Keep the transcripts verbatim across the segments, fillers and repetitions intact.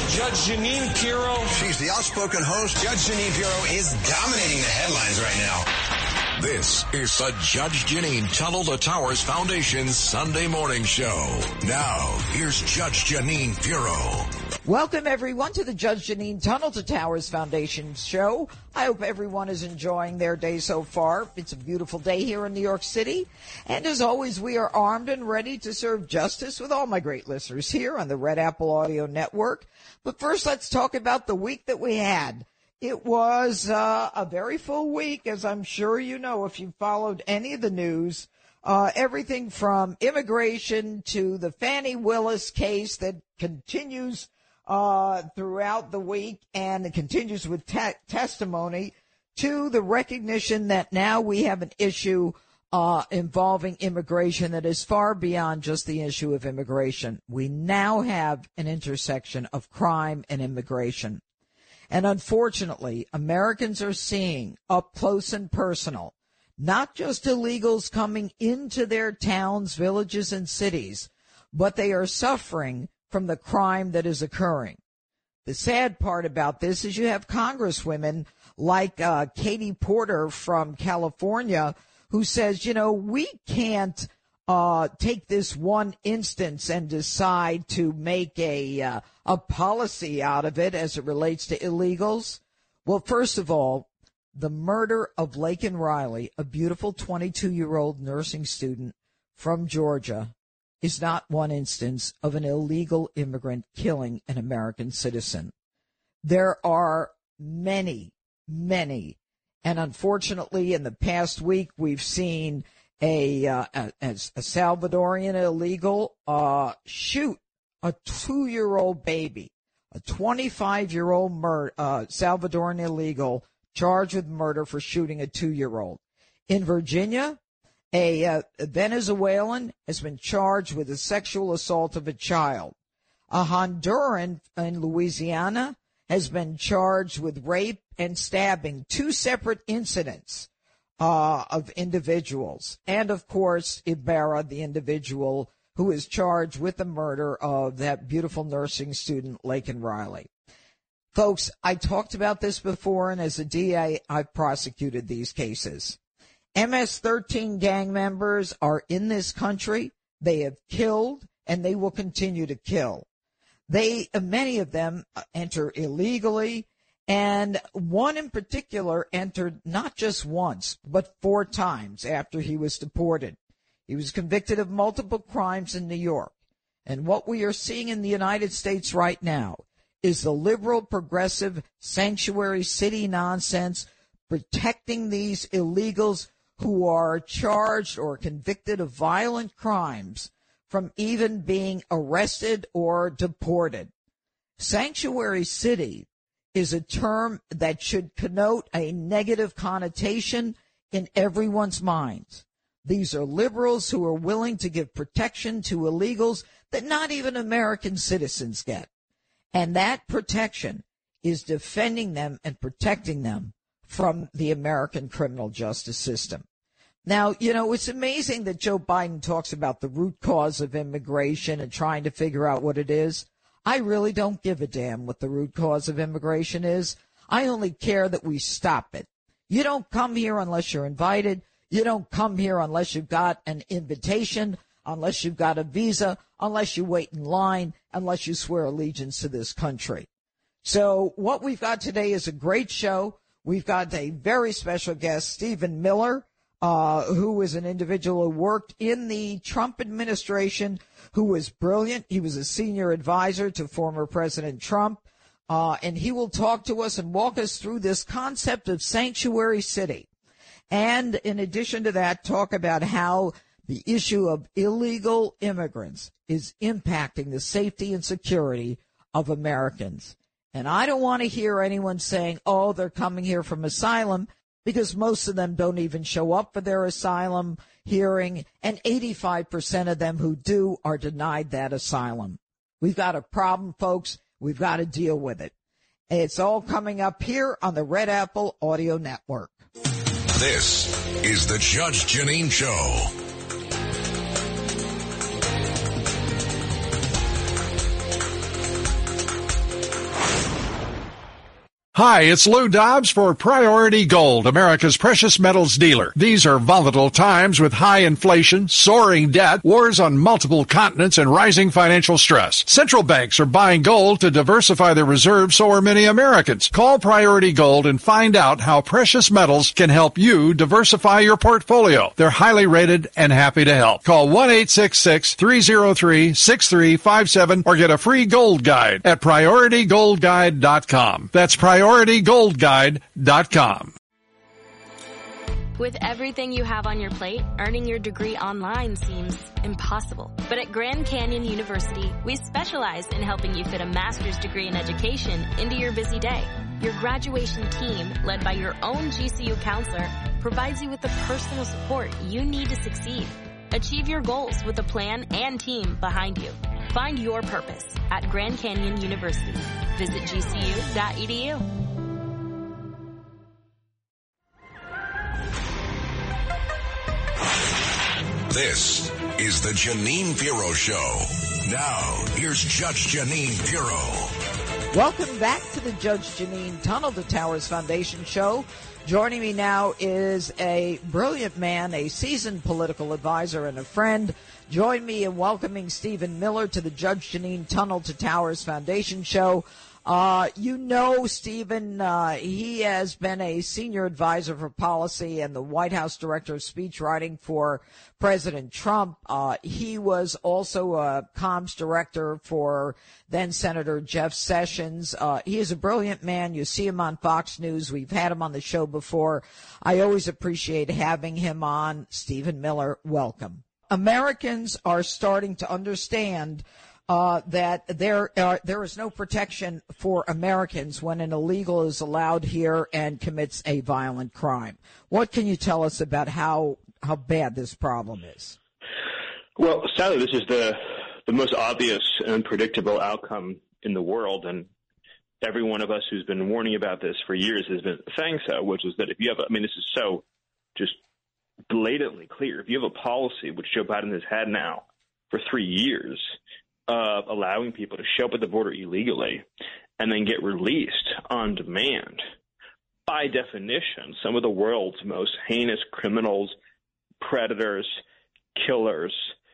Judge Jeanine Pirro. She's the outspoken host. Judge Jeanine Pirro is dominating the headlines right now. This is the Judge Jeanine Tunnel to Towers Foundation Sunday morning show. Now, here's Judge Jeanine Pirro. Welcome, everyone, to the Judge Jeanine Tunnel to Towers Foundation show. I hope everyone is enjoying their day so far. It's a beautiful day here in New York City. And as always, we are armed and ready to serve justice with all my great listeners here on the Red Apple Audio Network. But first, let's talk about the week that we had. It was uh, a very full week, as I'm sure you know if you followed any of the news. Uh, everything from immigration to the Fannie Willis case that continues Uh, throughout the week, and it continues with te- testimony, to the recognition that now we have an issue uh, involving immigration that is far beyond just the issue of immigration. We now have an intersection of crime and immigration. And unfortunately, Americans are seeing up close and personal, not just illegals coming into their towns, villages, and cities, but they are suffering from the crime that is occurring. The sad part about this is you have congresswomen like uh, Katie Porter from California who says, you know, we can't uh, take this one instance and decide to make a uh, a policy out of it as it relates to illegals. Well, first of all, the murder of Laken Riley, a beautiful twenty-two-year-old nursing student from Georgia, is not one instance of an illegal immigrant killing an American citizen. There are many, many. And unfortunately, in the past week, we've seen a, uh, a, a Salvadorian illegal uh, shoot a two-year-old baby, a twenty-five-year-old mur- uh, Salvadorian illegal charged with murder for shooting a two-year-old. In Virginia, A uh, Venezuelan has been charged with the sexual assault of a child. A Honduran in Louisiana has been charged with rape and stabbing, two separate incidents uh, of individuals. And, of course, Ibarra, the individual who is charged with the murder of that beautiful nursing student, Laken Riley. Folks, I talked about this before, and as a D A, I've prosecuted these cases. M S thirteen gang members are in this country. They have killed, and they will continue to kill. They, many of them enter illegally, and one in particular entered not just once, but four times after he was deported. He was convicted of multiple crimes in New York. And what we are seeing in the United States right now is the liberal, progressive, sanctuary city nonsense protecting these illegals who are charged or convicted of violent crimes from even being arrested or deported. Sanctuary city is a term that should connote a negative connotation in everyone's minds. These are liberals who are willing to give protection to illegals that not even American citizens get. And that protection is defending them and protecting them from the American criminal justice system. Now, you know, it's amazing that Joe Biden talks about the root cause of immigration and trying to figure out what it is. I really don't give a damn what the root cause of immigration is. I only care that we stop it. You don't come here unless you're invited. You don't come here unless you've got an invitation, unless you've got a visa, unless you wait in line, unless you swear allegiance to this country. So what we've got today is a great show. We've got a very special guest, Stephen Miller, uh, who is an individual who worked in the Trump administration, who was brilliant. He was a senior advisor to former President Trump, uh, and he will talk to us and walk us through this concept of sanctuary city. And in addition to that, talk about how the issue of illegal immigrants is impacting the safety and security of Americans. And I don't want to hear anyone saying, oh, they're coming here from asylum, because most of them don't even show up for their asylum hearing, and eighty-five percent of them who do are denied that asylum. We've got a problem, folks. We've got to deal with it. It's all coming up here on the Red Apple Audio Network. This is the Judge Jeanine Show. Hi, it's Lou Dobbs for Priority Gold, America's precious metals dealer. These are volatile times with high inflation, soaring debt, wars on multiple continents, and rising financial stress. Central banks are buying gold to diversify their reserves, so are many Americans. Call Priority Gold and find out how precious metals can help you diversify your portfolio. They're highly rated and happy to help. Call one eight six six, three oh three, six three five seven or get a free gold guide at priority gold guide dot com. That's priority gold guide dot com. With everything you have on your plate, earning your degree online seems impossible. But at Grand Canyon University, we specialize in helping you fit a master's degree in education into your busy day. Your graduation team, led by your own G C U counselor, provides you with the personal support you need to succeed. Achieve your goals with a plan and team behind you. Find your purpose at Grand Canyon University. Visit G C U dot E D U. This is the Jeanine Pirro Show. Now, here's Judge Jeanine Pirro. Welcome back to the Judge Jeanine Tunnel to Towers Foundation Show. Joining me now is a brilliant man, a seasoned political advisor, and a friend. Join me in welcoming Stephen Miller to the Judge Jeanine Tunnel to Towers Foundation Show. Uh, you know, Stephen, uh, he has been a senior advisor for policy and the White House director of speech writing for President Trump. Uh, he was also a comms director for then Senator Jeff Sessions. Uh, he is a brilliant man. You see him on Fox News. We've had him on the show before. I always appreciate having him on. Stephen Miller, welcome. Americans are starting to understand Uh, that there uh, there is no protection for Americans when an illegal is allowed here and commits a violent crime. What can you tell us about how how bad this problem is? Well, sadly, this is the the most obvious and predictable outcome in the world, and every one of us who's been warning about this for years has been saying so, which is that if you have, I mean, this is so just blatantly clear. If you have a policy, which Joe Biden has had now for three years, of allowing people to show up at the border illegally and then get released on demand, by definition, some of the world's most heinous criminals, predators, killers,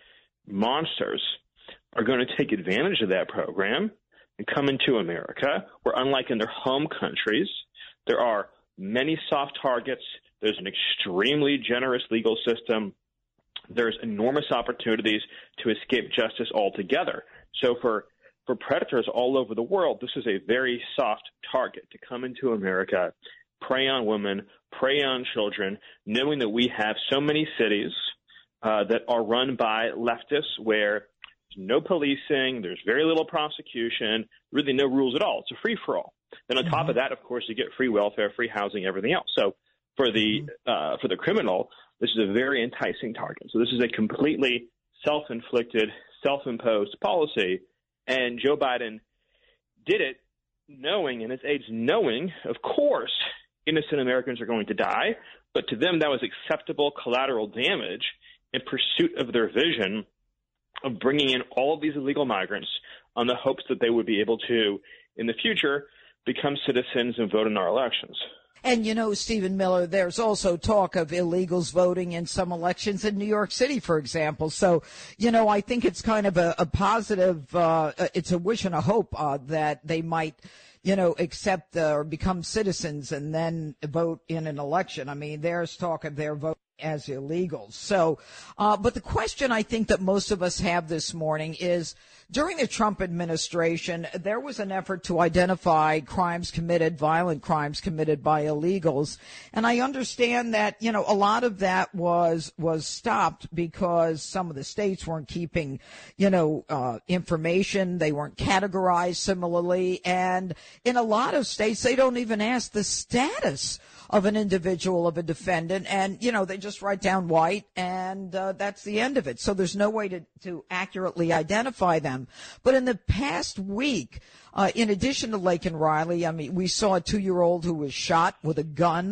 monsters are going to take advantage of that program and come into America, where unlike in their home countries, there are many soft targets. There's an extremely generous legal system. There's enormous opportunities to escape justice altogether. So for, for predators all over the world, this is a very soft target to come into America, prey on women, prey on children, knowing that we have so many cities uh, that are run by leftists where there's no policing, there's very little prosecution, really no rules at all. It's a free-for-all. Then on mm-hmm. top of that, of course, you get free welfare, free housing, everything else. So for the mm-hmm. uh, for the criminal, this is a very enticing target. So this is a completely self-inflicted, self-imposed policy. And Joe Biden did it knowing, and his aides knowing, of course, innocent Americans are going to die. But to them, that was acceptable collateral damage in pursuit of their vision of bringing in all of these illegal migrants on the hopes that they would be able to, in the future, become citizens and vote in our elections. And, you know, Stephen Miller, there's also talk of illegals voting in some elections in New York City, for example. So, you know, I think it's kind of a, a positive, uh, it's a wish and a hope uh, that they might, you know, accept uh, or become citizens and then vote in an election. I mean, there's talk of their vote as illegals. So, uh, but the question I think that most of us have this morning is, during the Trump administration, there was an effort to identify crimes committed, violent crimes committed by illegals. And I understand that, you know, a lot of that was, was stopped because some of the states weren't keeping, you know, uh, information. They weren't categorized similarly. And in a lot of states, they don't even ask the status of an individual, of a defendant, and, you know, they just write down white, and uh, that's the end of it. So there's no way to, to accurately identify them. But in the past week, uh, in addition to Laken Riley, I mean, we saw a two-year-old who was shot with a gun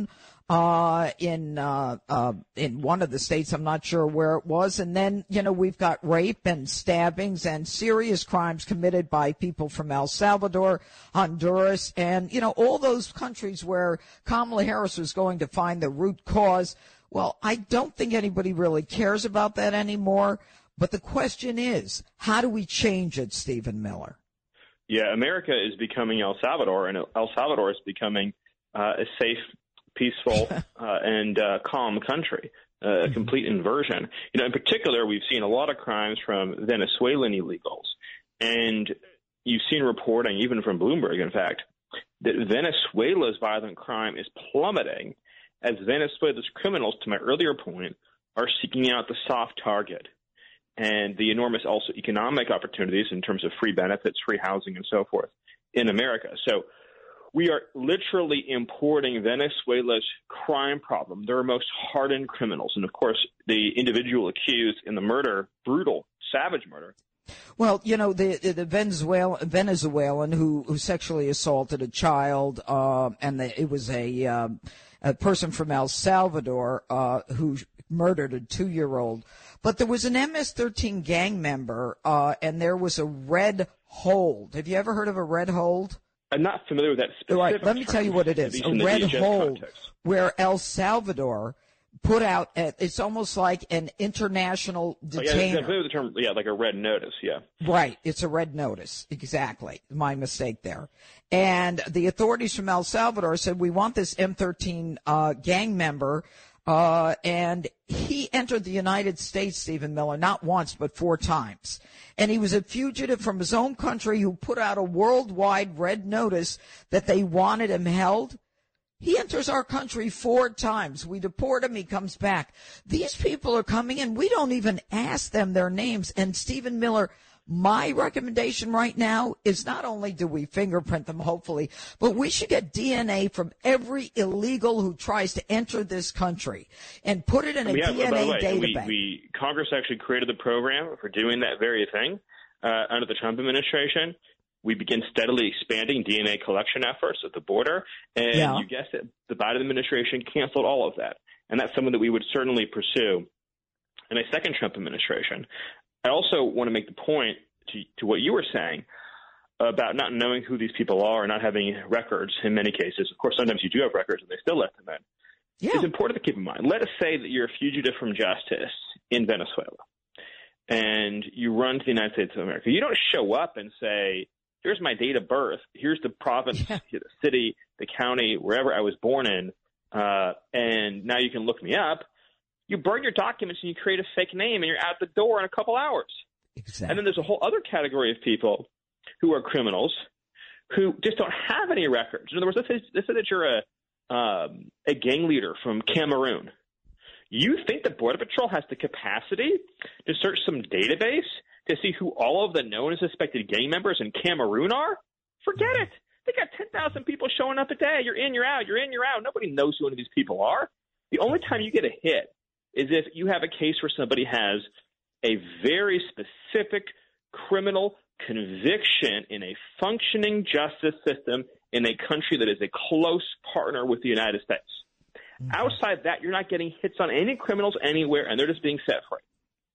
uh, in uh, uh, in one of the states. I'm not sure where it was. And then, you know, we've got rape and stabbings and serious crimes committed by people from El Salvador, Honduras, and, you know, all those countries where Kamala Harris was going to find the root cause. Well, I don't think anybody really cares about that anymore. But the question is, how do we change it, Stephen Miller? Yeah, America is becoming El Salvador, and El Salvador is becoming uh, a safe, peaceful, uh, and uh, calm country, uh, a mm-hmm. complete inversion. You know, in particular, we've seen a lot of crimes from Venezuelan illegals, and you've seen reporting, even from Bloomberg, in fact, that Venezuela's violent crime is plummeting as Venezuela's criminals, to my earlier point, are seeking out the soft target and the enormous also economic opportunities in terms of free benefits, free housing, and so forth in America. So we are literally importing Venezuela's crime problem. They're most hardened criminals. And, of course, the individual accused in the murder, brutal, savage murder. Well, you know, the the Venezuelan, Venezuelan who, who sexually assaulted a child, uh, and the, it was a, uh, a person from El Salvador uh, who murdered a two-year-old. But there was an M S thirteen gang member, uh, and there was a red hold. Have you ever heard of a red hold? I'm not familiar with that specific All right, let me tell you what it is. A red hold context. Where El Salvador put out, a, it's almost like an international detainer. Oh, yeah, the term, yeah, like a red notice, yeah. Right, it's a red notice, exactly. My mistake there. And the authorities from El Salvador said, we want this M thirteen uh, gang member, uh, and he entered the United States, Stephen Miller, not once, but four times. And he was a fugitive from his own country who put out a worldwide red notice that they wanted him held. He enters our country four times. We deport him. He comes back. These people are coming in. We don't even ask them their names. And Stephen Miller, my recommendation right now is not only do we fingerprint them, hopefully, but we should get D N A from every illegal who tries to enter this country and put it in a have, D N A way, database. We, we, Congress actually created the program for doing that very thing uh, under the Trump administration. We begin steadily expanding D N A collection efforts at the border, and yeah. you guessed it, the Biden administration canceled all of that, and that's something that we would certainly pursue in a second Trump administration. I also want to make the point to, to what you were saying about not knowing who these people are and not having records in many cases. Of course, sometimes you do have records, and they still let them in. Yeah. It's important to keep in mind. Let us say that you're a fugitive from justice in Venezuela, and you run to the United States of America. You don't show up and say, here's my date of birth, here's the province, yeah. the city, the county, wherever I was born in, uh, and now you can look me up. You burn your documents and you create a fake name and you're out the door in a couple hours. Exactly. And then there's a whole other category of people who are criminals who just don't have any records. In other words, let's say, let's say that you're a, um, a gang leader from Cameroon. You think the Border Patrol has the capacity to search some database to see who all of the known and suspected gang members in Cameroon are? Forget it. They got ten thousand people showing up a day. You're in, you're out, you're in, you're out. Nobody knows who any of these people are. The only time you get a hit is if you have a case where somebody has a very specific criminal conviction in a functioning justice system in a country that is a close partner with the United States. Mm-hmm. Outside that, you're not getting hits on any criminals anywhere, and they're just being set free.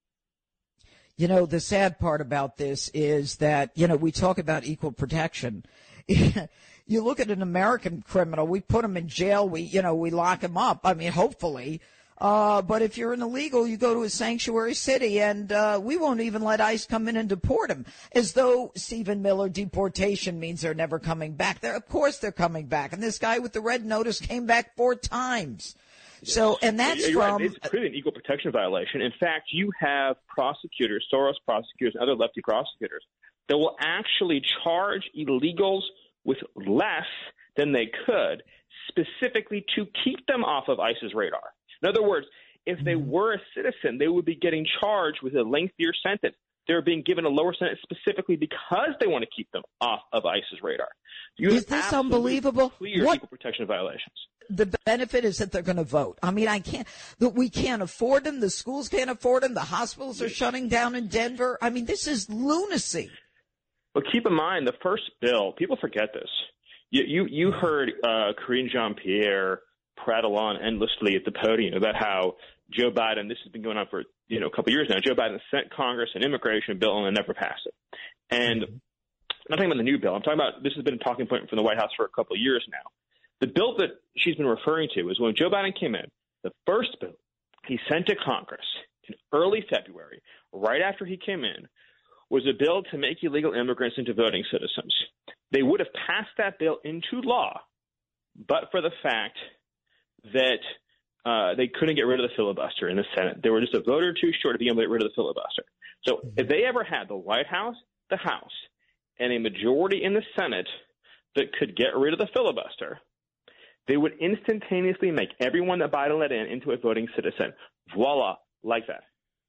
You know, the sad part about this is that, you know, we talk about equal protection. You look at an American criminal, we put him in jail, we, you know, we lock him up. I mean, hopefully. Uh, but if you're an illegal, you go to a sanctuary city, and uh, we won't even let ICE come in and deport them, as though, Stephen Miller, deportation means they're never coming back. They're, of course they're coming back. And this guy with the red notice came back four times. So, and that's You're from... Right. It's clearly an equal protection violation. In fact, you have prosecutors, Soros prosecutors, and other lefty prosecutors that will actually charge illegals with less than they could, specifically to keep them off of ICE's radar. In other words, if they were a citizen, they would be getting charged with a lengthier sentence. They're being given a lower sentence specifically because they want to keep them off of ICE's radar. You is this unbelievable? Clear what? Equal protection violations. The benefit is that they're going to vote. I mean, I can't, that we can't afford them. The schools can't afford them. The hospitals are shutting down in Denver. I mean, this is lunacy. But keep in mind, the first bill, people forget this. You you, you heard uh, Karine Jean-Pierre prattle on endlessly at the podium about how Joe Biden, this has been going on for, you know, a couple of years now, Joe Biden sent Congress an immigration bill and never passed it. And I'm not talking about the new bill. I'm talking about, this has been a talking point from the White House for a couple of years now. The bill that she's been referring to is when Joe Biden came in, the first bill he sent to Congress in early February, right after he came in, was a bill to make illegal immigrants into voting citizens. They would have passed that bill into law, but for the fact that uh, they couldn't get rid of the filibuster in the Senate. They were just a vote or two short of being able to get rid of the filibuster. So if they ever had the White House, the House, and a majority in the Senate that could get rid of the filibuster, they would instantaneously make everyone that Biden let in into a voting citizen. Voila, like that.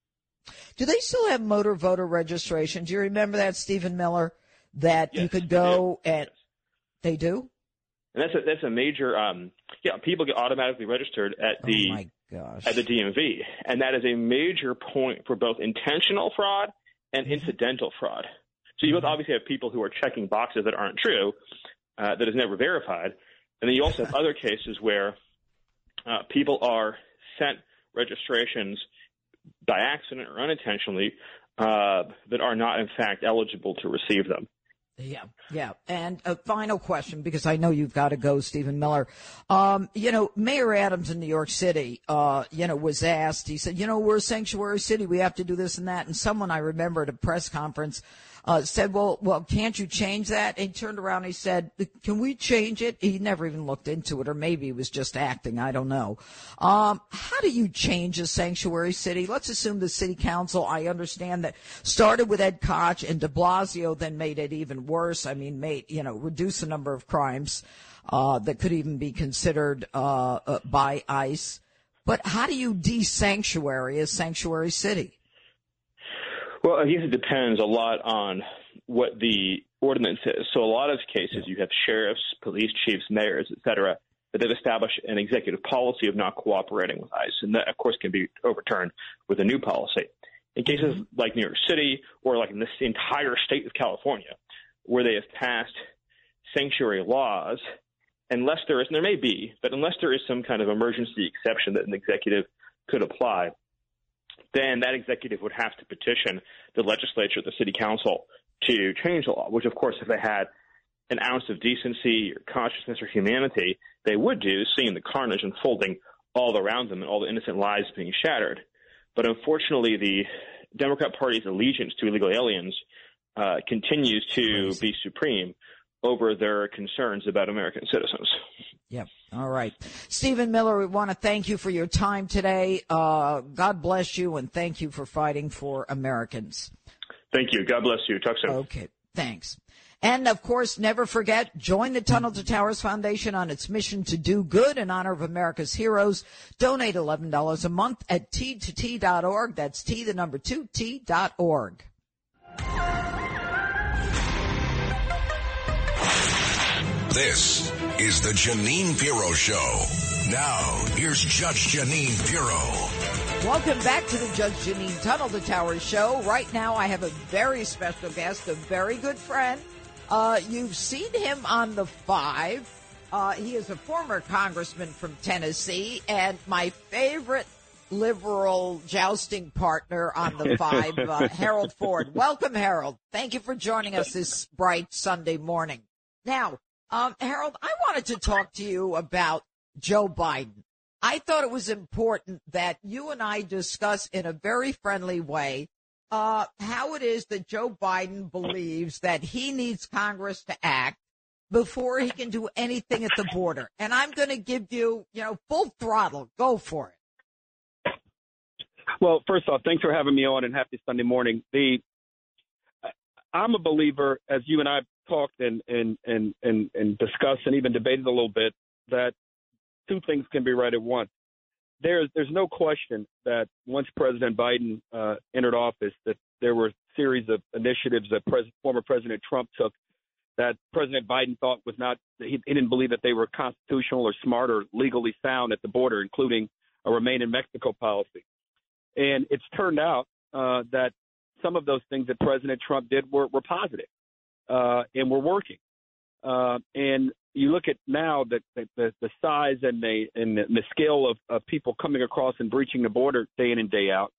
Do they still have motor voter registration? Do you remember that, Stephen Miller, that yes, you could go they and yes. they do? And that's a, that's a major um, – yeah, people get automatically registered at the oh my gosh. at the D M V. And that is a major point for both intentional fraud and mm-hmm. incidental fraud. So you both obviously have people who are checking boxes that aren't true, uh, that is never verified. And then you also have other cases where uh, people are sent registrations by accident or unintentionally uh, that are not, in fact, eligible to receive them. Yeah, yeah. And a final question, because I know you've got to go, Stephen Miller. Um, you know, Mayor Adams in New York City, uh, you know, was asked, he said, you know, we're a sanctuary city. We have to do this and that. And someone I remember at a press conference uh, said, well, well, can't you change that? And he turned around and he said, can we change it? He never even looked into it, or maybe he was just acting. I don't know. Um, how do you change a sanctuary city? Let's assume the city council, I understand that started with Ed Koch and de Blasio, then made it even worse. I mean, made, you know, reduce the number of crimes uh, that could even be considered uh, uh, by ICE. But how do you de-sanctuary a sanctuary city? Well, I guess it depends a lot on what the ordinance is. So a lot of cases, you have sheriffs, police chiefs, mayors, et cetera, that have established an executive policy of not cooperating with ICE. And that, of course, can be overturned with a new policy. In cases like New York City or like in this entire state of California, where they have passed sanctuary laws, unless there is, and there may be, but unless there is some kind of emergency exception that an executive could apply, then that executive would have to petition the legislature, the city council, to change the law, which, of course, if they had an ounce of decency or consciousness or humanity, they would do, seeing the carnage unfolding all around them and all the innocent lives being shattered. But unfortunately, the Democrat Party's allegiance to illegal aliens uh, continues to be supreme over their concerns about American citizens. Yep. All right. Stephen Miller, we want to thank you for your time today. Uh, God bless you, and thank you for fighting for Americans. Thank you. God bless you. Talk soon. Okay. Thanks. And, of course, never forget, join the Tunnel to Towers Foundation on its mission to do good in honor of America's heroes. Donate eleven dollars a month at T two T dot org. That's T, the number two, T dot org. This is the Jeanine Pirro Show. Now, here's Judge Jeanine Pirro. Welcome back to the Judge Jeanine Tunnel to Towers Show. Right now, I have a very special guest, a very good friend. Uh, you've seen him on The Five. Uh, he is a former congressman from Tennessee, and my favorite liberal jousting partner on The Five, uh, Harold Ford. Welcome, Harold. Thank you for joining us this bright Sunday morning. Now, um, Harold, I wanted to talk to you about Joe Biden. I thought it was important that you and I discuss in a very friendly way uh, how it is that Joe Biden believes that he needs Congress to act before he can do anything at the border. And I'm going to give you, you know, full throttle. Go for it. Well, first off, thanks for having me on, and happy Sunday morning. The I'm a believer, as you and I talked and and and and, and discussed and even debated a little bit, that two things can be right at once. There's there's no question that once President Biden uh, entered office, that there were a series of initiatives that Pres- former President Trump took that President Biden thought was not he, he didn't believe that they were constitutional or smart or legally sound at the border, including a Remain in Mexico policy. And it's turned out uh, that some of those things that President Trump did were, were positive uh, and were working. Uh, and you look at now the the, the size and the and the scale of, of people coming across and breaching the border day in and day out.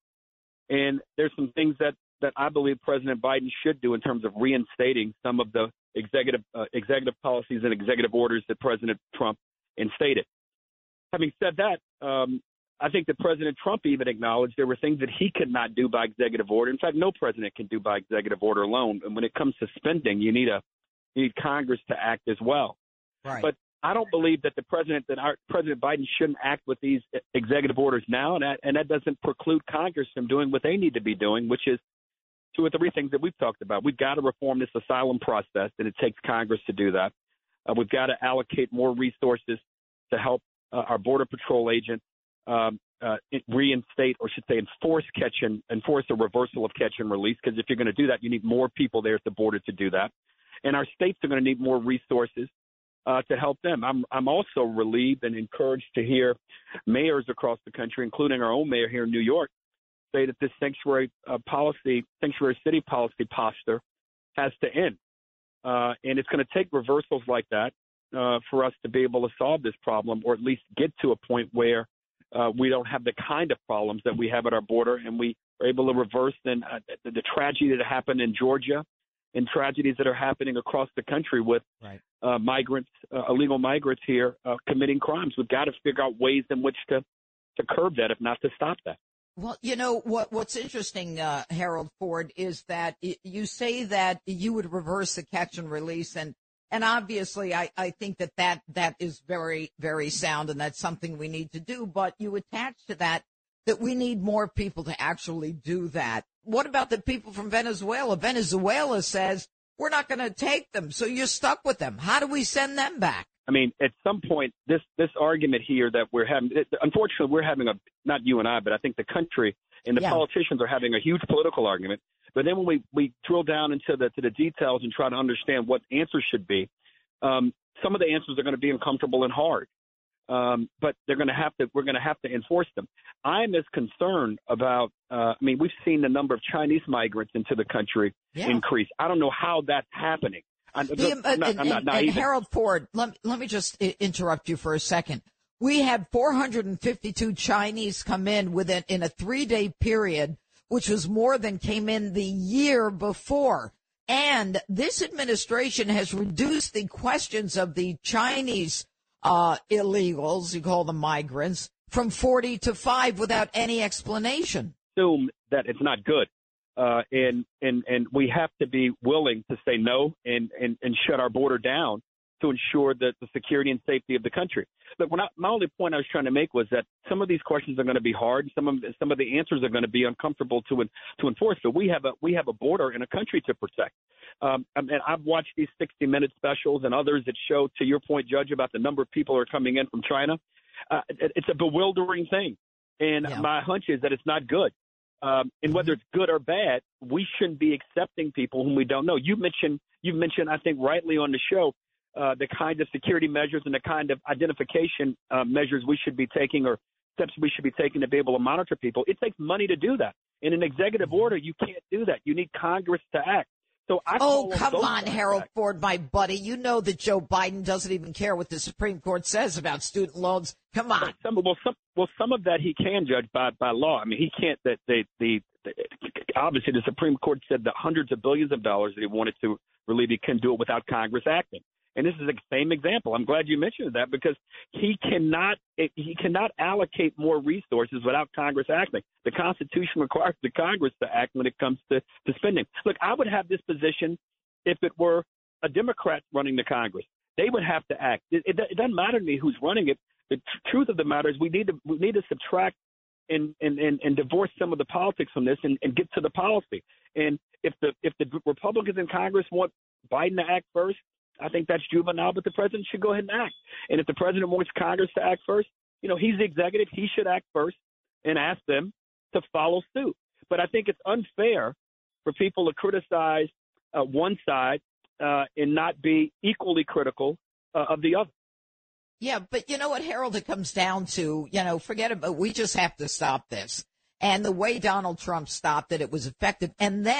And there's some things that, that I believe President Biden should do in terms of reinstating some of the executive uh, executive policies and executive orders that President Trump instated. Having said that, um, I think that President Trump even acknowledged there were things that he could not do by executive order. In fact, no president can do by executive order alone. And when it comes to spending, you need a you need Congress to act as well. Right. But I don't believe that the president that our President Biden shouldn't act with these executive orders now, and that, and that doesn't preclude Congress from doing what they need to be doing, which is two or three things that we've talked about. We've got to reform this asylum process, and it takes Congress to do that. Uh, we've got to allocate more resources to help uh, our Border Patrol agents um, uh, reinstate, or should say enforce catch and enforce a reversal of catch and release, because if you're going to do that, you need more people there at the border to do that. And our states are going to need more resources uh, to help them. I'm I'm also relieved and encouraged to hear mayors across the country, including our own mayor here in New York, say that this sanctuary uh, policy, sanctuary city policy posture has to end. Uh, and it's going to take reversals like that uh, for us to be able to solve this problem, or at least get to a point where uh, we don't have the kind of problems that we have at our border, and we are able to reverse then, uh, the, the tragedy that happened in Georgia and tragedies that are happening across the country with right. uh, migrants, uh, illegal migrants here uh, committing crimes. We've got to figure out ways in which to, to curb that, if not to stop that. Well, you know, what what's interesting, uh, Harold Ford, is that it, you say that you would reverse the catch and release. And, and obviously, I, I think that, that that is very, very sound, and that's something we need to do. But you attach to that that we need more people to actually do that. What about the people from Venezuela? Venezuela says we're not going to take them, so you're stuck with them. How do we send them back? I mean, at some point, this this argument here that we're having, it, unfortunately, we're having a, not you and I, but I think the country and the yeah. politicians are having a huge political argument. But then when we, we drill down into the to the details and try to understand what answers should be, um, some of the answers are going to be uncomfortable and hard. Um, but they're going to have to, we're going to have to enforce them. I'm as concerned about, uh, I mean, we've seen the number of Chinese migrants into the country yeah. increase. I don't know how that's happening. I'm, The, I'm not, and, I'm not and, naive. and Harold Ford, let, let me just interrupt you for a second. We had four hundred fifty-two Chinese come in within in a three-day period, which was more than came in the year before. And this administration has reduced the questions of the Chinese uh, illegals, you call them migrants, from forty to five without any explanation. Assume that it's not good. Uh, and, and, and we have to be willing to say no and, and, and shut our border down to ensure that the security and safety of the country. Look, when I, my only point I was trying to make was that some of these questions are going to be hard. Some of some of the answers are going to be uncomfortable to to enforce. But we have a we have a border and a country to protect. Um, and I've watched these sixty minute specials and others that show, to your point, Judge, about the number of people who are coming in from China. Uh, it, it's a bewildering thing. And yeah. my hunch is that it's not good. Um, and whether it's good or bad, we shouldn't be accepting people whom we don't know. You mentioned, you mentioned, I think, rightly on the show, uh, the kind of security measures and the kind of identification uh, measures we should be taking, or steps we should be taking to be able to monitor people. It takes money to do that. In an executive order, you can't do that. You need Congress to act. So I oh, come on, on, Harold Ford, my buddy. You know that Joe Biden doesn't even care what the Supreme Court says about student loans. Come on. Some, well, some, well, some of that he can judge by, by law. I mean, he can't. That they, the, the obviously the Supreme Court said that hundreds of billions of dollars that he wanted to relieve, he couldn't do it without Congress acting. And this is the same example. I'm glad you mentioned that, because he cannot he cannot allocate more resources without Congress acting. The Constitution requires the Congress to act when it comes to, to spending. Look, I would have this position if it were a Democrat running the Congress. They would have to act. It, it, it doesn't matter to me who's running it. The tr- truth of the matter is we need to we need to subtract and and, and, and divorce some of the politics from this and, and get to the policy. And if the if the Republicans in Congress want Biden to act first, I think that's juvenile, but the president should go ahead and act. And if the president wants Congress to act first, you know, he's the executive. He should act first and ask them to follow suit. But I think it's unfair for people to criticize uh, one side uh, and not be equally critical uh, of the other. Yeah, but you know what, Harold, it comes down to, you know, forget about, we just have to stop this. And the way Donald Trump stopped it, it was effective. And then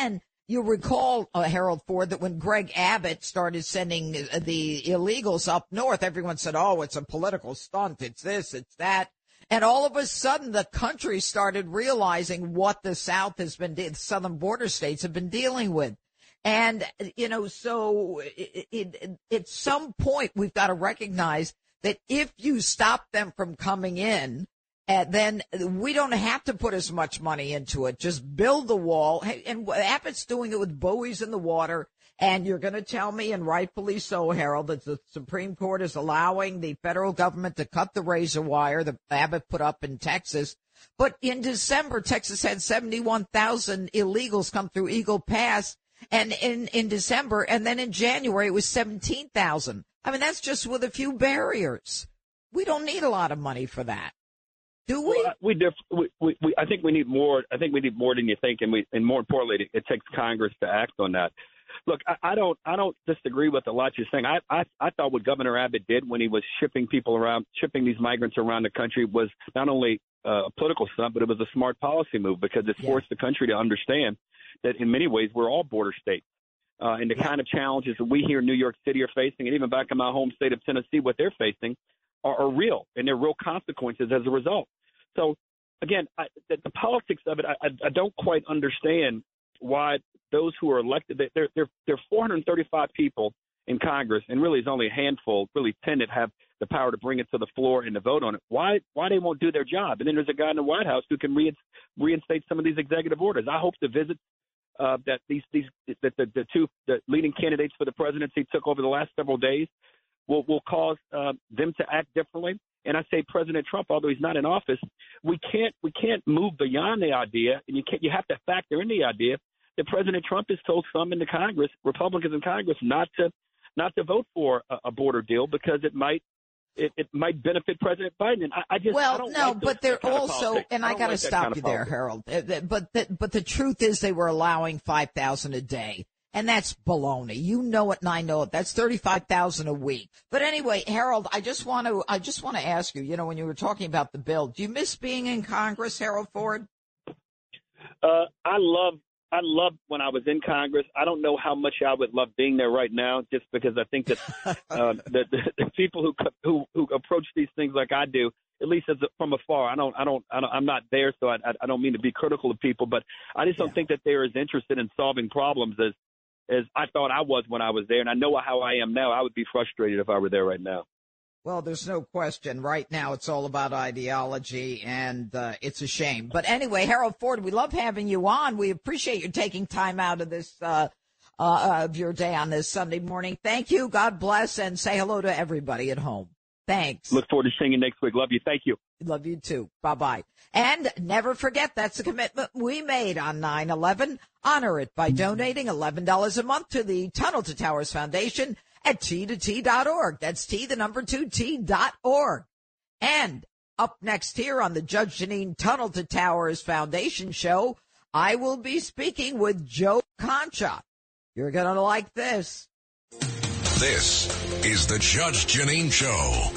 You recall, uh, Harold Ford, that when Greg Abbott started sending the illegals up north, everyone said, oh, it's a political stunt. It's this, it's that. And all of a sudden, the country started realizing what the South has been, the southern border states have been dealing with. And, you know, so it, it, at some point, we've got to recognize that if you stop them from coming in, uh, then we don't have to put as much money into it. Just build the wall. And Abbott's doing it with buoys in the water. And you're going to tell me, and rightfully so, Harold, that the Supreme Court is allowing the federal government to cut the razor wire that Abbott put up in Texas. But in December, Texas had seventy-one thousand illegals come through Eagle Pass. And in, in December, and then in January, it was seventeen thousand. I mean, that's just with a few barriers. We don't need a lot of money for that, do we? Well, we, diff- we, we, we I think we need more. I think we need more than you think, and we, and more importantly, it, it takes Congress to act on that. Look, I, I don't, I don't disagree with a lot you're saying. I, I, I thought what Governor Abbott did when he was shipping people around, shipping these migrants around the country was not only uh, a political stunt, but it was a smart policy move because it yeah. forced the country to understand that in many ways we're all border states. Uh, and the yeah. kind of challenges that we here in New York City are facing, and even back in my home state of Tennessee, what they're facing are, are real, and there are real consequences as a result. So, again, I, the, the politics of it, I, I don't quite understand why those who are elected, there there there are four hundred thirty-five people in Congress, and really it's only a handful, really ten that have the power to bring it to the floor and to vote on it. Why why they won't do their job? And then there's a guy in the White House who can re- reinstate some of these executive orders. I hope the visit uh, that these these that the, the two the leading candidates for the presidency took over the last several days will will cause uh, them to act differently. And I say President Trump, although he's not in office, we can't we can't move beyond the idea, and you can't you have to factor in the idea that President Trump has told some in the Congress, Republicans in Congress, not to not to vote for a, a border deal because it might it, it might benefit President Biden. And I, I just well, I don't no, like but they're also, and I, I got to like stop kind of you there, Harold. But the, but the truth is, they were allowing five thousand a day. And that's baloney. You know it, and I know it. That's thirty-five thousand a week. But anyway, Harold, I just want to, I just want to ask you. You know, when you were talking about the bill, do you miss being in Congress, Harold Ford? Uh, I love, I love when I was in Congress. I don't know how much I would love being there right now, just because I think that uh, the, the, the people who who who approach these things like I do, at least as a, from afar, I don't, I don't, I don't, I'm not there, so I, I don't mean to be critical of people, but I just don't yeah. think that they're as interested in solving problems as. as I thought I was when I was there, and I know how I am now. I would be frustrated if I were there right now. Well, there's no question. Right now, it's all about ideology, and uh, it's a shame. But anyway, Harold Ford, we love having you on. We appreciate you taking time out of this uh, uh, of your day on this Sunday morning. Thank you. God bless, and say hello to everybody at home. Thanks. Look forward to seeing you next week. Love you. Thank you. Love you too. Bye-bye. And never forget, that's a commitment we made on nine eleven. Honor it by donating eleven dollars a month to the Tunnel to Towers Foundation at T two T dot org. That's T, the number two, T dot org. And up next here on the Judge Jeanine Tunnel to Towers Foundation show, I will be speaking with Joe Concha. You're going to like this. This is the Judge Jeanine Show.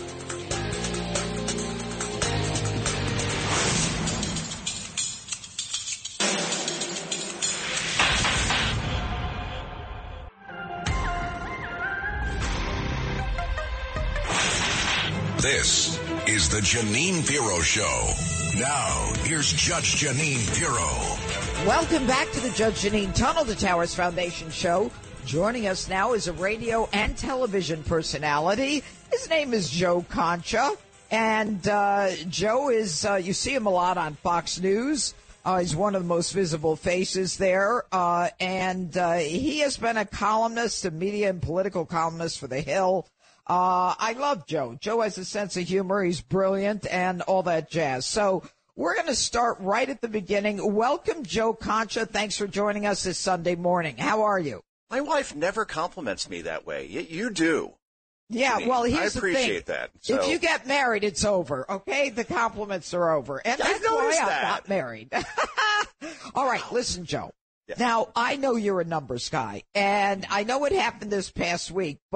This is the Jeanine Pirro Show. Now, here's Judge Jeanine Pirro. Welcome back to the Judge Jeanine Tunnel to Towers Foundation show. Joining us now is a radio and television personality. His name is Joe Concha. And uh, Joe is, uh, you see him a lot on Fox News. Uh, he's one of the most visible faces there. Uh, and uh, he has been a columnist, a media and political columnist for The Hill. Uh, I love Joe. Joe has a sense of humor. He's brilliant and all that jazz. So we're going to start right at the beginning. Welcome, Joe Concha. Thanks for joining us this Sunday morning. How are you? My wife never compliments me that way. You, you do. Yeah, Jeanine. well, here's I appreciate the thing. that. So. If you get married, it's over, okay? The compliments are over. And I've that's why I'm that. not married. All right, listen, Joe. Yeah. Now, I know you're a numbers guy, and I know what happened this past week, but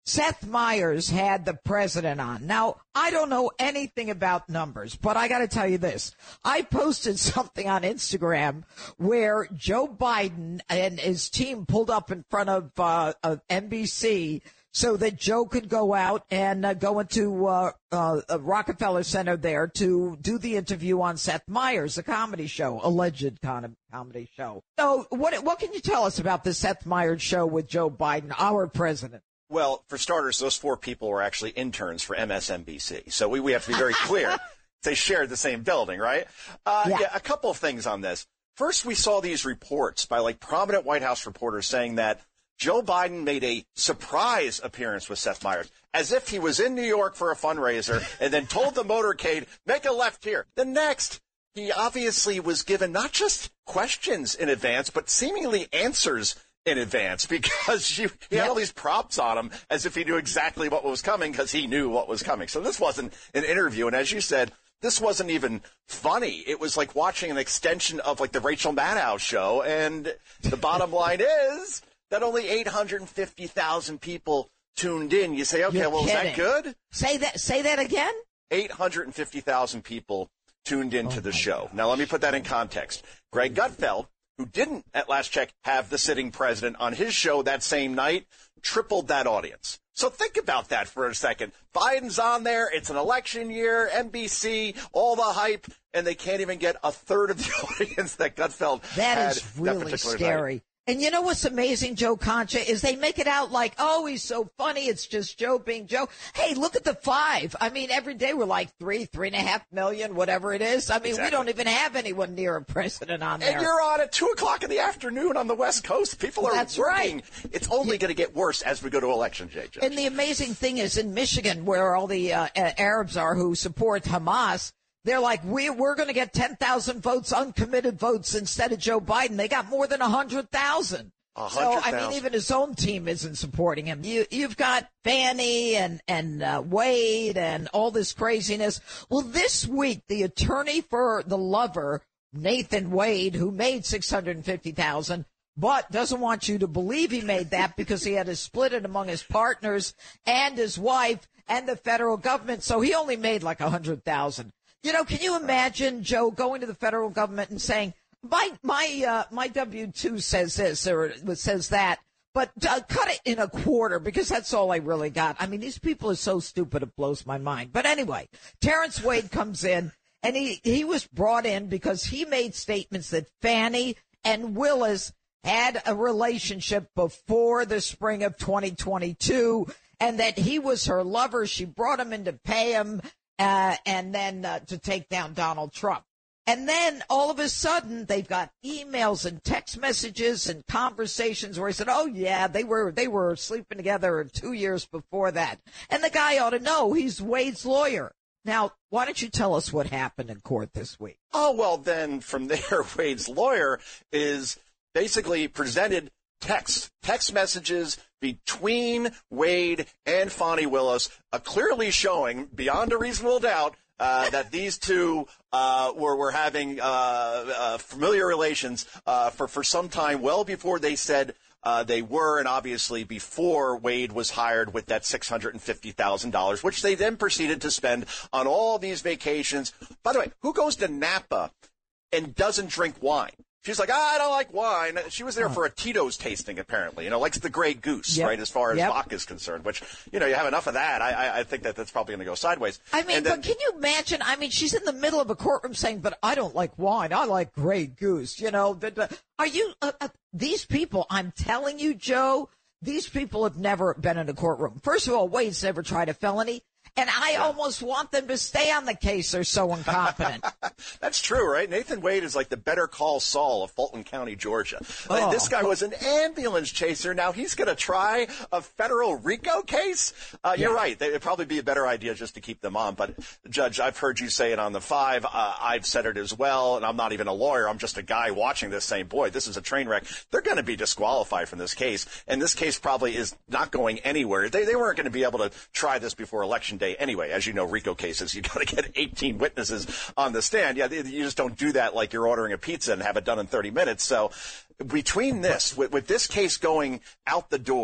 Seth Meyers had the president on. Now, I don't know anything about numbers, but I got to tell you this. I posted something on Instagram where Joe Biden and his team pulled up in front of, uh, of N B C so that Joe could go out and uh, go into uh, uh, Rockefeller Center there to do the interview on Seth Meyers, the comedy show, alleged con- comedy show. So what what can you tell us about the Seth Meyers show with Joe Biden, our president? Well, for starters, those four people were actually interns for M S N B C. So we, we have to be very clear. They shared the same building, right? Uh, yeah. yeah, a couple of things on this. First, we saw these reports by like prominent White House reporters saying that Joe Biden made a surprise appearance with Seth Meyers, as if he was in New York for a fundraiser and then told the motorcade, make a left here. The next, he obviously was given not just questions in advance, but seemingly answers in advance, because she, he had all these props on him as if he knew exactly what was coming because he knew what was coming. So this wasn't an interview. And as you said, this wasn't even funny. It was like watching an extension of like the Rachel Maddow show. And the bottom line is that only eight hundred fifty thousand people tuned in. You say, okay, You're well, kidding. is that good? Say that, say that again? eight hundred fifty thousand people tuned into oh the show. Now, let me put that in context. Greg Gutfeld, who didn't, at last check, have the sitting president on his show that same night, tripled that audience. So think about that for a second. Biden's on there. It's an election year, N B C, all the hype, and they can't even get a third of the audience that Gutfeld that had is really that particular scary. night. And you know what's amazing, Joe Concha, is they make it out like, oh, he's so funny. It's just Joe being Joe. Hey, look at the five. I mean, every day we're like three, three and a half million, whatever it is. I mean, exactly. We don't even have anyone near a president on there. And you're on at two o'clock in the afternoon on the West Coast. People are That's working. Right. It's only yeah. going to get worse as we go to election, Jay. Judge. And the amazing thing is in Michigan, where all the uh, Arabs are who support Hamas, they're like, we, we're going to get ten thousand votes, uncommitted votes, instead of Joe Biden. They got more than one hundred thousand. So, I mean, even his own team isn't supporting him. You, you've got Fannie and, and uh, Wade and all this craziness. Well, this week, the attorney for the lover, Nathan Wade, who made six hundred fifty thousand dollars, but doesn't want you to believe he made that because he had to split it among his partners and his wife and the federal government. So he only made like one hundred thousand dollars. You know, can you imagine, Joe, going to the federal government and saying, My my uh, my W two says this or says that, but uh, cut it in a quarter because that's all I really got. I mean, these people are so stupid it blows my mind. But anyway, Terrence Wade comes in, and he, he was brought in because he made statements that Fannie and Willis had a relationship before the spring of twenty twenty-two, and that he was her lover. She brought him in to pay him uh, and then uh, to take down Donald Trump. And then all of a sudden they've got emails and text messages and conversations where he said, oh, yeah, they were they were sleeping together two years before that. And the guy ought to know. He's Wade's lawyer. Now, why don't you tell us what happened in court this week? Oh, well, then from there, Wade's lawyer is basically presented text, text messages between Wade and Fani Willis, uh, clearly showing beyond a reasonable doubt Uh, that these two uh, were were having uh, uh, familiar relations uh, for for some time, well before they said uh, they were, and obviously before Wade was hired with that six hundred and fifty thousand dollars, which they then proceeded to spend on all these vacations. By the way, who goes to Napa and doesn't drink wine? She's like, ah, I don't like wine. She was there for a Tito's tasting, apparently. You know, likes the Grey Goose, yep. right, as far as yep. vodka is concerned, which, you know, you have enough of that. I, I, I think that that's probably going to go sideways. I mean, and then, but can you imagine? I mean, she's in the middle of a courtroom saying, but I don't like wine. I like Grey Goose. You know, the, the, are you uh, uh, these people, I'm telling you, Joe, these people have never been in a courtroom. First of all, Wade's never tried a felony. And I yeah. almost want them to stay on the case. They're so incompetent. That's true, right? Nathan Wade is like the Better Call Saul of Fulton County, Georgia. Oh. Like, this guy was an ambulance chaser. Now he's going to try a federal RICO case? Uh, yeah. You're right. It'd probably be a better idea just to keep them on. But, Judge, I've heard you say it on the five. Uh, I've said it as well, and I'm not even a lawyer. I'm just a guy watching this saying, boy, this is a train wreck. They're going to be disqualified from this case, and this case probably is not going anywhere. They, they weren't going to be able to try this before Election Day. Anyway, as you know, RICO cases, you got to get eighteen witnesses on the stand. Yeah, you just don't do that like you're ordering a pizza and have it done in thirty minutes. So between this, with, with this case going out the door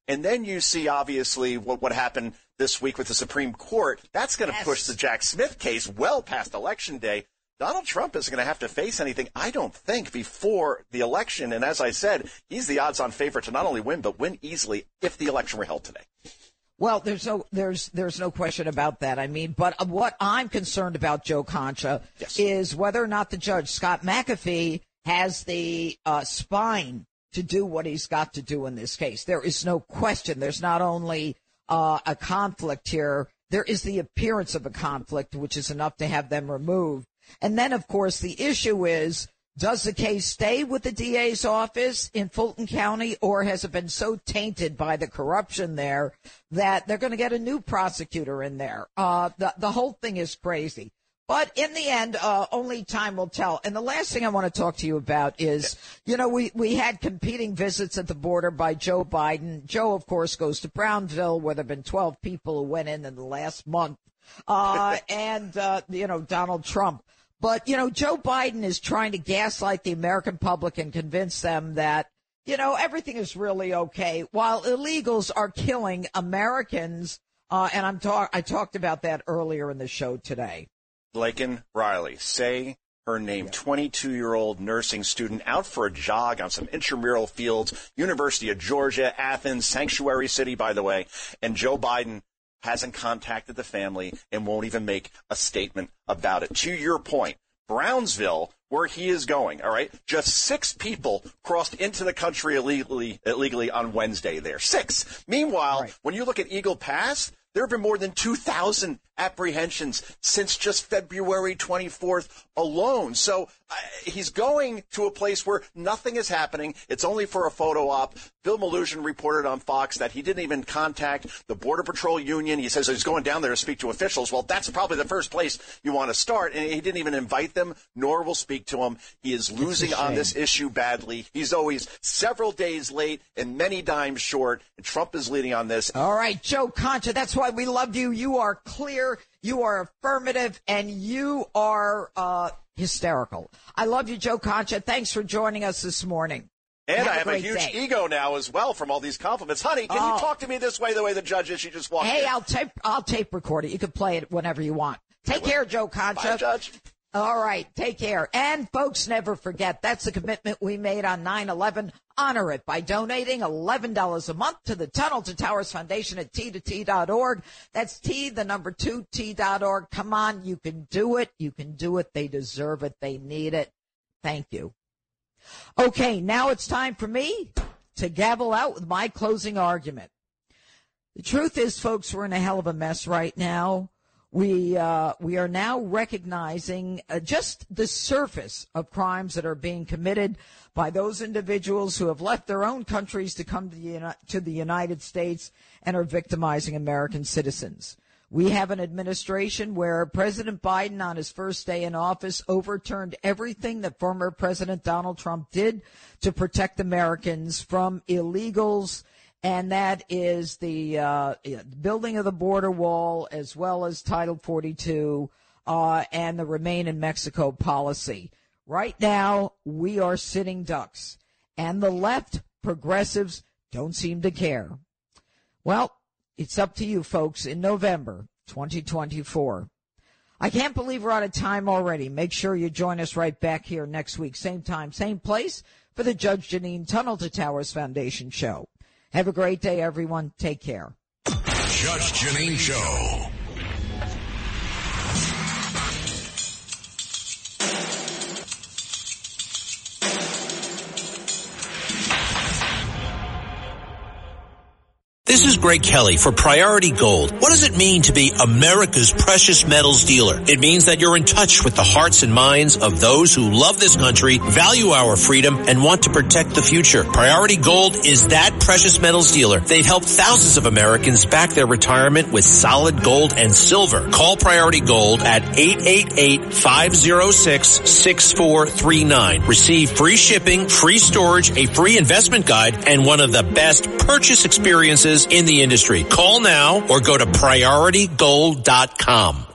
And then you see, obviously, what, what happened this week with the Supreme Court. That's going to yes. push the Jack Smith case well past Election Day. Donald Trump isn't going to have to face anything, I don't think, before the election. And as I said, he's the odds-on favorite to not only win, but win easily if the election were held today. Well, there's no there's there's no question about that. I mean, but what I'm concerned about, Joe Concha, yes. is whether or not the judge, Scott McAfee, has the uh, spine to do what he's got to do in this case. There is no question. There's not only uh, a conflict here, there is the appearance of a conflict, which is enough to have them removed. And then, of course, the issue is, does the case stay with the D A's office in Fulton County, or has it been so tainted by the corruption there that they're going to get a new prosecutor in there? Uh, the, the whole thing is crazy. But in the end, uh, only time will tell. And the last thing I want to talk to you about is, you know, we, we had competing visits at the border by Joe Biden. Joe, of course, goes to Brownsville, where there have been twelve people who went in in the last month. Uh, and, uh, you know, Donald Trump. But, you know, Joe Biden is trying to gaslight the American public and convince them that, you know, everything is really okay, while illegals are killing Americans. Uh, and I'm talk- I talked about that earlier in the show today. Laken Riley, say her name, yeah. twenty-two-year-old nursing student out for a jog on some intramural fields, University of Georgia, Athens, sanctuary city, by the way, and Joe Biden hasn't contacted the family and won't even make a statement about it. To your point, Brownsville, where he is going, all right, just six people crossed into the country illegally, illegally on Wednesday there. Six. Meanwhile, right. when you look at Eagle Pass, there have been more than two thousand apprehensions since just February twenty-fourth alone. So uh, he's going to a place where nothing is happening. It's only for a photo op. Bill Malugin reported on Fox that he didn't even contact the Border Patrol Union. He says he's going down there to speak to officials. Well, that's probably the first place you want to start. And he didn't even invite them, nor will speak to them. He is losing on this issue badly. He's always several days late and many dimes short. And Trump is leading on this. All right, Joe Concha, that's why we love you. You are clear. You are affirmative, and you are uh, hysterical. I love you, Joe Concha. Thanks for joining us this morning. And have I have a, a huge day. ego now as well from all these compliments. Honey, can oh. you talk to me this way, the way the judge is? She just walked Hey, in. I'll tape, I'll tape record it. You can play it whenever you want. Take care, Joe Concha. Bye, Judge. All right, take care. And folks, never forget, that's the commitment we made on nine eleven. Honor it by donating eleven dollars a month to the Tunnel to Towers Foundation at T to T dot org. That's T, the number two, T dot org. Come on, you can do it. You can do it. They deserve it. They need it. Thank you. Okay, now it's time for me to gavel out with my closing argument. The truth is, folks, we're in a hell of a mess right now. We uh, we are now recognizing uh, just the surface of crimes that are being committed by those individuals who have left their own countries to come to the, to the United States and are victimizing American citizens. We have an administration where President Biden, on his first day in office, overturned everything that former President Donald Trump did to protect Americans from illegals. And that is the uh, building of the border wall, as well as Title forty-two uh, and the Remain in Mexico policy. Right now, we are sitting ducks, and the left, progressives, don't seem to care. Well, it's up to you, folks, in November twenty twenty-four. I can't believe we're out of time already. Make sure you join us right back here next week, same time, same place, for the Judge Jeanine Tunnel to Towers Foundation show. Have a great day, everyone. Take care. Judge Jeanine Show. This is Greg Kelly for Priority Gold. What does it mean to be America's precious metals dealer? It means that you're in touch with the hearts and minds of those who love this country, value our freedom, and want to protect the future. Priority Gold is that precious metals dealer. They've helped thousands of Americans back their retirement with solid gold and silver. Call Priority Gold at eight eight eight, five oh six, six four three nine. Receive free shipping, free storage, a free investment guide, and one of the best purchase experiences in the industry. Call now or go to priority gold dot com.